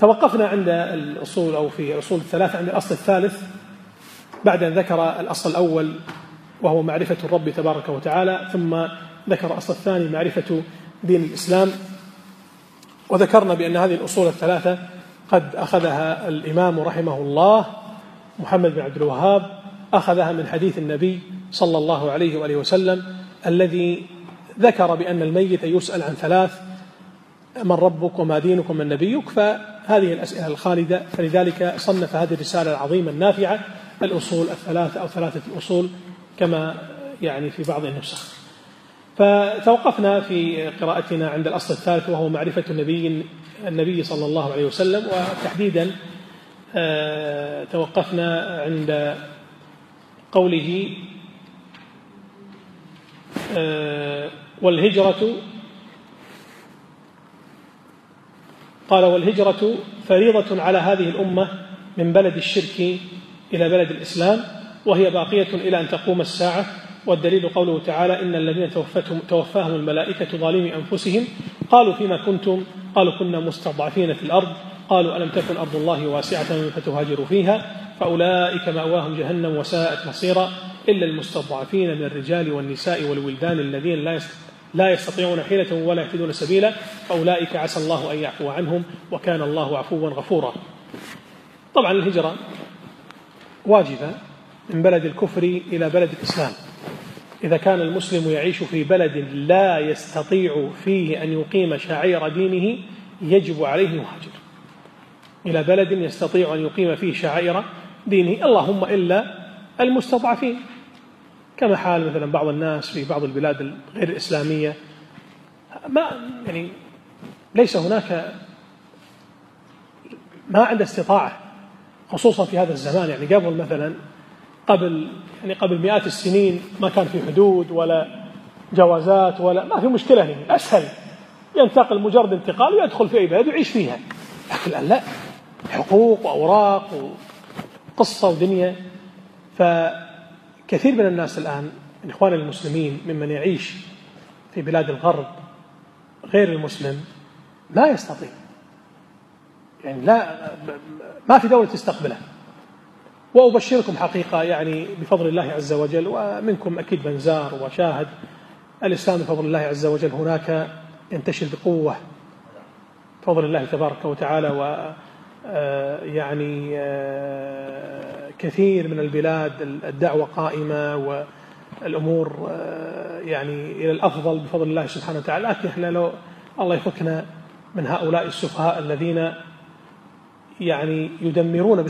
توقفنا عند الأصول أو في الأصول الثلاثة عند الأصل الثالث بعد أن ذكر الأصل الأول وهو معرفة الرب تبارك وتعالى، ثم ذكر الأصل الثاني معرفة دين الإسلام. وذكرنا بأن هذه الأصول الثلاثة قد أخذها الإمام رحمه الله محمد بن عبد الوهاب، أخذها من حديث النبي صلى الله عليه وآله وسلم الذي ذكر بأن الميت يسأل عن ثلاث: من ربك وما دينك ومن نبيك. فهذه الأسئلة الخالدة، فلذلك صنف هذه الرسالة العظيمة النافعة الأصول الثلاثة أو ثلاثة الأصول كما يعني في بعض النسخ. فتوقفنا في قراءتنا عند الأصل الثالث وهو معرفة النبي صلى الله عليه وسلم، وتحديدا توقفنا عند قوله والهجرة، قال: والهجرة فريضة على هذه الأمة من بلد الشرك إلى بلد الإسلام، وهي باقية إلى أن تقوم الساعة. والدليل قوله تعالى: إن الذين توفاهم الملائكة ظالمي أنفسهم قالوا فيما كنتم؟ قالوا كنا مستضعفين في الأرض. قالوا ألم تكن أرض الله واسعة فتهاجروا فيها فأولئك مأواهم جهنم وساءت مصيرا إلا المستضعفين من الرجال والنساء والولدان الذين لا يستطيعون حيلة ولا يهتدون سبيلا فأولئك عسى الله أن يعفو عنهم وكان الله عفوا غفورا. طبعا الهجرة واجبة من بلد الكفر إلى بلد الإسلام. إذا كان المسلم يعيش في بلد لا يستطيع فيه أن يقيم شعائر دينه يجب عليه يهاجر إلى بلد يستطيع أن يقيم فيه شعائر دينه، اللهم إلا المستضعفين، كما حال مثلا بعض الناس في بعض البلاد غير الإسلامية، يعني ليس هناك، ما عنده استطاعة، خصوصا في هذا الزمان. يعني قبل مثلا قبل مئات السنين ما كان في حدود ولا جوازات ولا ما في مشكلة، هنا أسهل ينتقل مجرد انتقال ويدخل في أي بلد ويعيش فيها. لكن الآن لا، حقوق وأوراق وقصة ودنيا. فكثير من الناس الآن من إخوان المسلمين ممن يعيش في بلاد الغرب غير المسلم لا يستطيع، يعني ما في دولة تستقبله. وأبشركم حقيقة يعني بفضل الله عز وجل، ومنكم أكيد من زار وشاهد، الإسلام بفضل الله عز وجل هناك ينتشر بقوة بفضل الله تبارك وتعالى. ويعني كثير من البلاد الدعوة قائمة والأمور يعني إلى الأفضل بفضل الله سبحانه وتعالى. لكن إحنا لو الله يفكنا من هؤلاء السفهاء الذين يعني يدمرون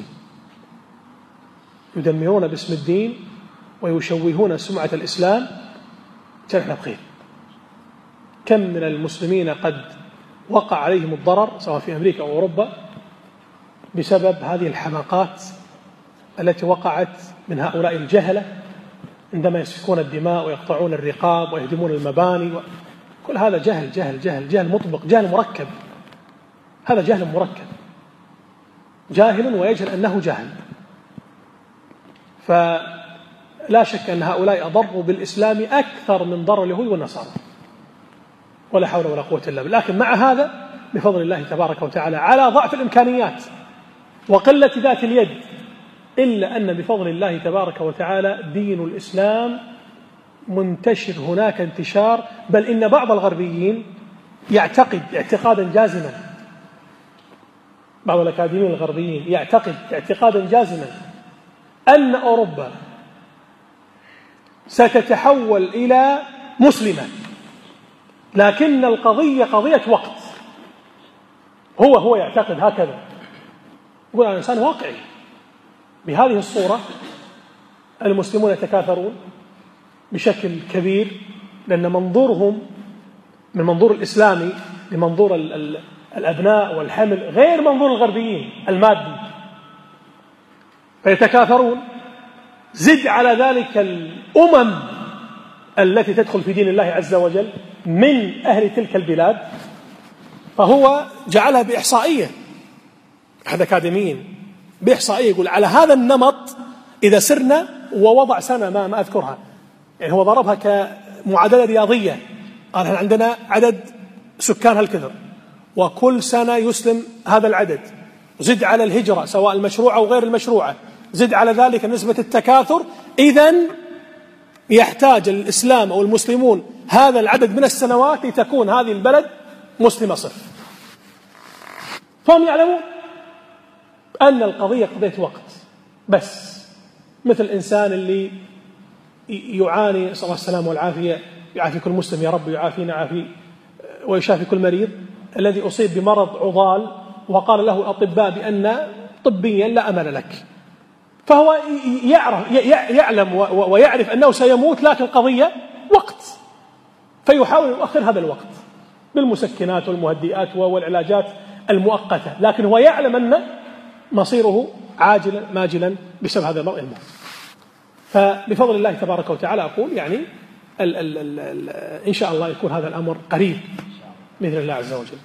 باسم الدين ويشوهون سمعة الإسلام، كان بخير. كم من المسلمين قد وقع عليهم الضرر سواء في أمريكا أو أوروبا بسبب هذه الحماقات التي وقعت من هؤلاء الجهلة عندما يسفكون الدماء ويقطعون الرقاب ويهدمون المباني. كل هذا جهل جهل جهل جهل مطبق، جهل مركب. هذا جهل مركب، جاهل ويجهل أنه جاهل. فلا شك أن هؤلاء أضروا بالإسلام أكثر من ضر اليهود والنصارى، ولا حول ولا قوة إلا بالله. لكن مع هذا بفضل الله تبارك وتعالى على ضعف الإمكانيات وقلة ذات اليد، إلا أن بفضل الله تبارك وتعالى دين الإسلام منتشر هناك انتشار. بل إن بعض الغربيين يعتقد اعتقادا جازما، بعض الأكاديميين الغربيين يعتقد اعتقادا جازما أن أوروبا ستتحول إلى مسلمة، لكن القضية قضية وقت. هو يعتقد هكذا، يقول أنا إنسان واقعي. بهذه الصورة المسلمون يتكاثرون بشكل كبير، لأن منظورهم من منظور الإسلامي لمنظور الأبناء والحمل غير منظور الغربيين المادي، فيتكاثرون. زد على ذلك الأمم التي تدخل في دين الله عز وجل من أهل تلك البلاد، فهو جعلها بإحصائية، أحد أكاديميين بإحصائية يقول على هذا النمط إذا سرنا، ووضع سنة ما أذكرها، يعني هو ضربها كمعادلة رياضية، قال عندنا عدد سكان هالكثر وكل سنة يسلم هذا العدد، زد على الهجرة سواء المشروعة أو غير المشروعة، زد على ذلك نسبة التكاثر، إذن يحتاج الإسلام أو المسلمون هذا العدد من السنوات لتكون هذه البلد مسلمة صرف. فهم يعلمون أن القضية قضية وقت بس، مثل الإنسان اللي يعاني، نسأل الله السلامة والعافية، يعافي كل مسلم يا رب، يعافينا عافي ويشافي كل مريض، الذي أصيب بمرض عضال وقال له الأطباء بأن طبيا لا أمل لك، فهو يعلم ويعرف أنه سيموت، لكن القضية وقت، فيحاول يؤخر هذا الوقت بالمسكنات والمهدئات والعلاجات المؤقتة، لكن هو يعلم أن مصيره عاجلا ماجلا بسبب هذا المرض الموت. فبفضل الله تبارك وتعالى أقول يعني إن شاء الله يكون هذا الأمر قريب بإذن الله عز وجل.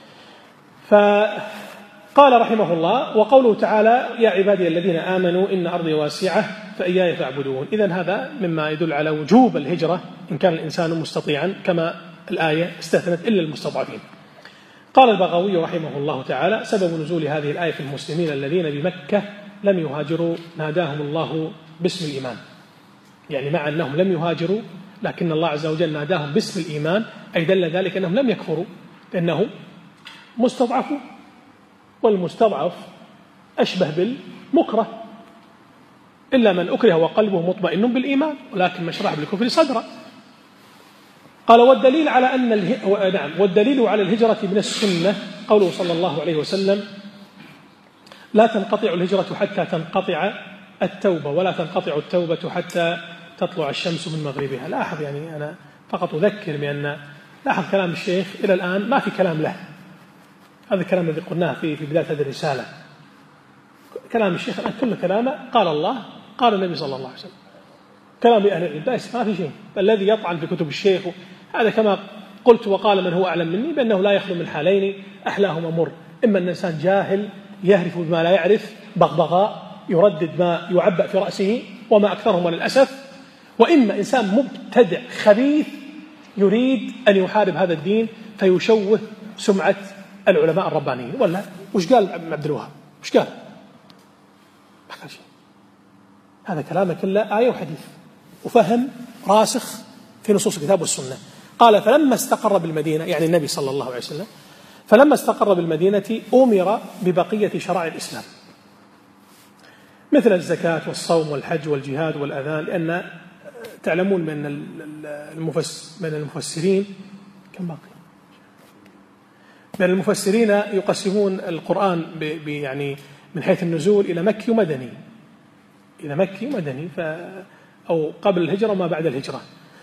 فقال رحمه الله: وقوله تعالى: يا عبادي الذين آمنوا إن أرضي واسعة فإياي فاعبدون. إذن هذا مما يدل على وجوب الهجرة إن كان الإنسان مستطيعا، كما الآية استثنت إلا المستضعفين. قال البغوي رحمه الله تعالى: سبب نزول هذه الآية في المسلمين الذين بمكة لم يهاجروا ناداهم الله باسم الإيمان، يعني مع أنهم لم يهاجروا لكن الله عز وجل ناداهم باسم الإيمان، أي دل ذلك أنهم لم يكفروا لأنهم مستضعفون، والمستضعف أشبه بالمكره، إلا من أكره وقلبه مطمئن بالإيمان ولكن مشرح بالكفر صدرا. قال: والدليل على والدليل على الهجرة من السنة قوله صلى الله عليه وسلم: لا تنقطع الهجرة حتى تنقطع التوبة، ولا تنقطع التوبة حتى تطلع الشمس من مغربها. لاحظ، يعني أنا فقط أذكر بأن لاحظ كلام الشيخ إلى الآن ما في كلام له، هذا الكلام الذي قلناه في بداية هذه الرسالة، كلام الشيخ الآن كل كلامه قال الله قال النبي صلى الله عليه وسلم، كلام أهل العلم بس ما في شيء. الذي يطعن في كتب الشيخ هذا كما قلت وقال من هو أعلم مني بأنه لا يخلو من حالين أحلاهما مر: إما أن الإنسان جاهل يهرف بما لا يعرف، بغبغاء يردد ما يعبأ في رأسه وما أكثرهما للأسف، وإما إنسان مبتدع خبيث يريد أن يحارب هذا الدين فيشوه سمعة العلماء الربانيين. ولا وش قال عبد الوهاب؟ وش قال؟ ما قال شيء. هذا كلامه كله آية وحديث وفهم راسخ في نصوص الكتاب والسنة. قال: فلما استقر بالمدينة، يعني النبي صلى الله عليه وسلم، فلما استقر بالمدينة أمر ببقية شرائع الإسلام مثل الزكاة والصوم والحج والجهاد والأذان، لأن تعلمون من المفسرين كم باقي؟ من المفسرين يقسمون القرآن يعني من حيث النزول إلى مكي ومدني، إلى مكي ومدني أو قبل الهجرة وما بعد الهجرة.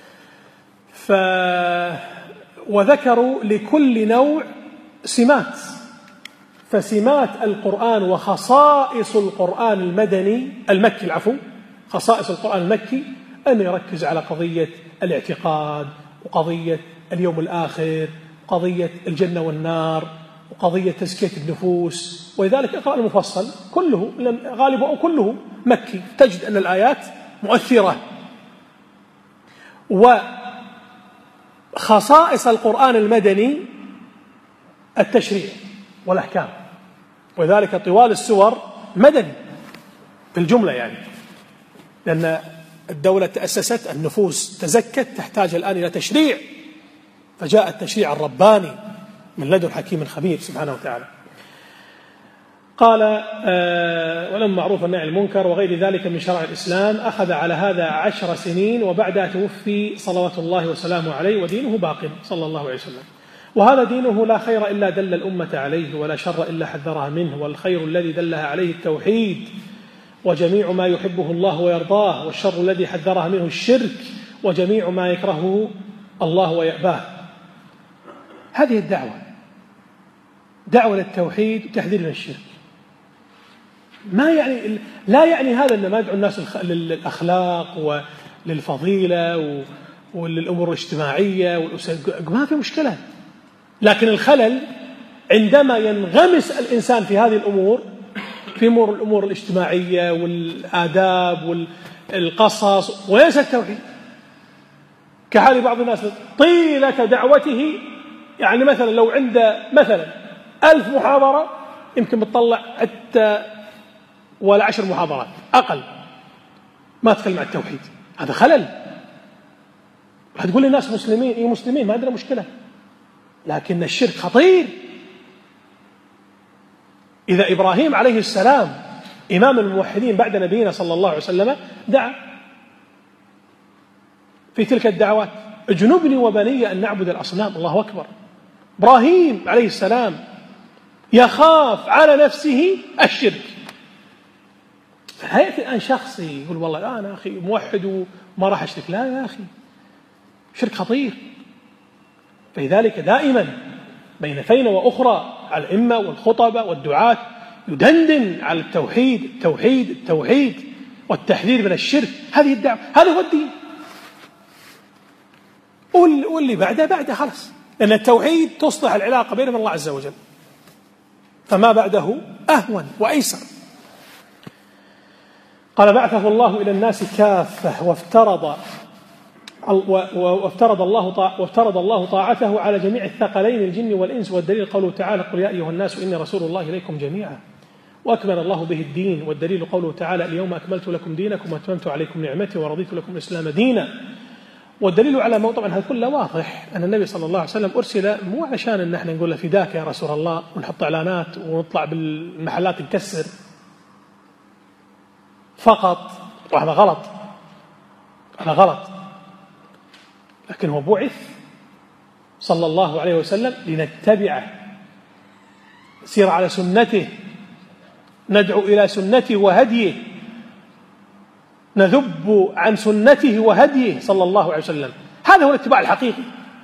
وذكروا لكل نوع سمات، فسمات القرآن وخصائص القرآن المكي خصائص القرآن المكي أن يركز على قضية الاعتقاد، وقضية اليوم الآخر، وقضية الجنة والنار، وقضية تزكية النفوس. ولذلك اقرأ المفصل كله غالبه أو كله مكي، تجد أن الآيات مؤثرة. وخصائص القرآن المدني التشريع والأحكام، وذلك طوال السور مدني بالجملة، يعني لأن الدولة تأسست، النفوس تزكت، تحتاج الآن إلى تشريع، فجاء التشريع الرباني من لدن حكيم خبير سبحانه وتعالى. قال: ولم معروف النهي عن المنكر وغير ذلك من شرع الإسلام، أخذ على هذا 10 سنين، وبعدها توفي صلوات الله وسلامه عليه، ودينه باق صلى الله عليه وسلم. وهذا دينه لا خير إلا دل الأمة عليه، ولا شر إلا حذرها منه، والخير الذي دلها عليه التوحيد وجميع ما يحبه الله ويرضاه، والشر الذي حذرها منه الشرك وجميع ما يكرهه الله ويأباه. هذه الدعوة دعوة للتوحيد وتحذير من الشرك. لا يعني هذا أن ما يدعو الناس للأخلاق وللفضيلة وللأمور الاجتماعية ما في مشكلة، لكن الخلل عندما ينغمس الإنسان في هذه الأمور، في الأمور الاجتماعية والآداب والقصص، وينسى التوحيد، كحال بعض الناس طيلة دعوته. يعني مثلا لو عند مثلا 1000 محاضرة يمكن بتطلع حتى ولا 10 محاضرات أقل ما تكلم عن التوحيد. هذا خلل. هتقول للناس مسلمين، إيه مسلمين ما عندنا مشكلة، لكن الشرك خطير. إذا إبراهيم عليه السلام إمام الموحدين بعد نبينا صلى الله عليه وسلم دعا في تلك الدعوات: اجنبني وبني أن نعبد الأصنام. الله أكبر. إبراهيم عليه السلام يخاف على نفسه الشرك. فيأتي الآن شخص يقول والله أنا أخي موحد وما راح أشرك. لا يا أخي، شرك خطير. فلذلك دائما بين فين وأخرى على الأئمة والخطبة والدعاة يدندن على التوحيد التوحيد التوحيد والتحذير من الشرك. هذه الدعوة، هذا هو الدين. واللي بعده خلاص، لأن التوحيد تصلح العلاقة بين الله عز وجل، فما بعده أهون وأيسر. قال: بعثه الله إلى الناس كافة وافترض الله طاعته على جميع الثقلين الجن والإنس. والدليل قوله تعالى: قل يا أيها الناس إني رسول الله إليكم جميعا. وأكمل الله به الدين. والدليل قوله تعالى: اليوم أكملت لكم دينكم وأتممت عليكم نعمتي ورضيت لكم الإسلام دينا. والدليل على طبعا هذا كله واضح أن النبي صلى الله عليه وسلم أرسل مو علشان أن احنا نقول له فداك يا رسول الله ونحط إعلانات ونطلع بالمحلات نكسر فقط، وهذا غلط، هذا غلط. لكن هو بعث صلى الله عليه وسلم لنتبعه، نسير على سنته، ندعو إلى سنته وهديه، نذب عن سنته وهديه صلى الله عليه وسلم. هذا هو الاتباع الحقيقي.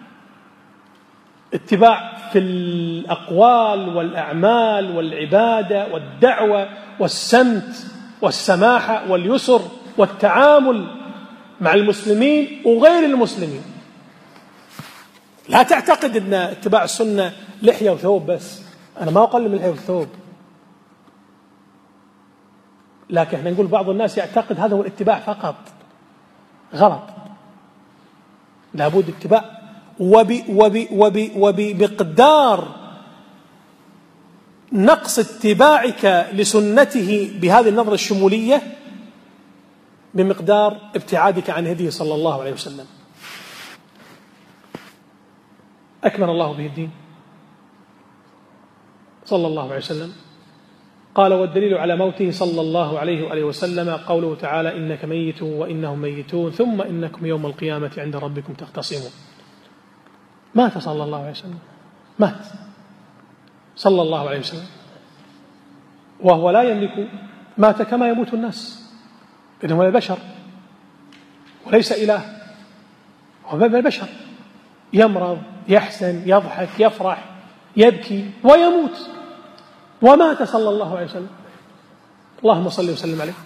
اتباع في الأقوال والأعمال والعبادة والدعوة والسمت والسماحة واليسر والتعامل مع المسلمين وغير المسلمين. لا تعتقد أن اتباع السنة لحية وثوب بس. أنا ما أقلل من لحية وثوب، لكن احنا نقول بعض الناس يعتقد هذا هو الاتباع فقط. غلط. لابد اتباع وبمقدار نقص اتباعك لسنته بهذه النظرة الشمولية بمقدار ابتعادك عن هديه صلى الله عليه وسلم. أكمل الله به الدين صلى الله عليه وسلم. قال: والدليل على موته صلى الله عليه وآله وسلم قوله تعالى: إنك ميت وإنهم ميتون ثم إنكم يوم القيامة عند ربكم تختصمون. مات صلى الله عليه وسلم، مات صلى الله عليه وسلم وهو لا يملك، مات كما يموت الناس، إنه هو البشر وليس إله، هو البشر، يمرض، يحزن، يضحك، يفرح، يبكي ويموت، ومات صلى الله عليه وسلم. اللهم صل وسلم عليه.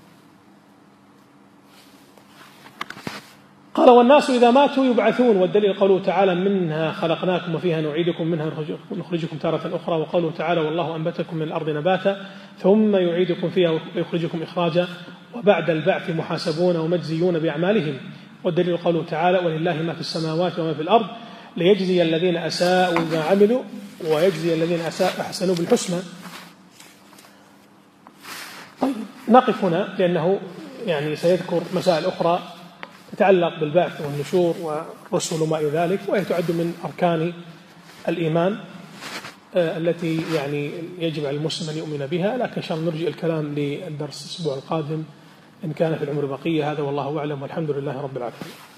قال: والناس إذا ماتوا يبعثون. والدليل قوله تعالى: منها خلقناكم وفيها نعيدكم منها نخرجكم تارة أخرى. وقوله تعالى: والله أنبتكم من الأرض نباتا ثم يعيدكم فيها ويخرجكم إخراجا وبعد البعث محاسبون ومجزيون بأعمالهم. والدليل قوله تعالى: ولله ما في السماوات وما في الأرض ليجزي الذين أساءوا بما عملوا ويجزي الذين أحسنوا بالحسنى. طيب، نقف هنا لأنه سيذكر مسائل أخرى تتعلق بالبعث والنشور والرسل وما إلى ذلك، وهي تعد من أركان الإيمان التي يجب على المسلم أن يؤمن بها. لكن إن شاء الله نرجع الكلام للدرس الأسبوع القادم إن كان في العمر بقية. هذا والله أعلم، والحمد لله رب العالمين.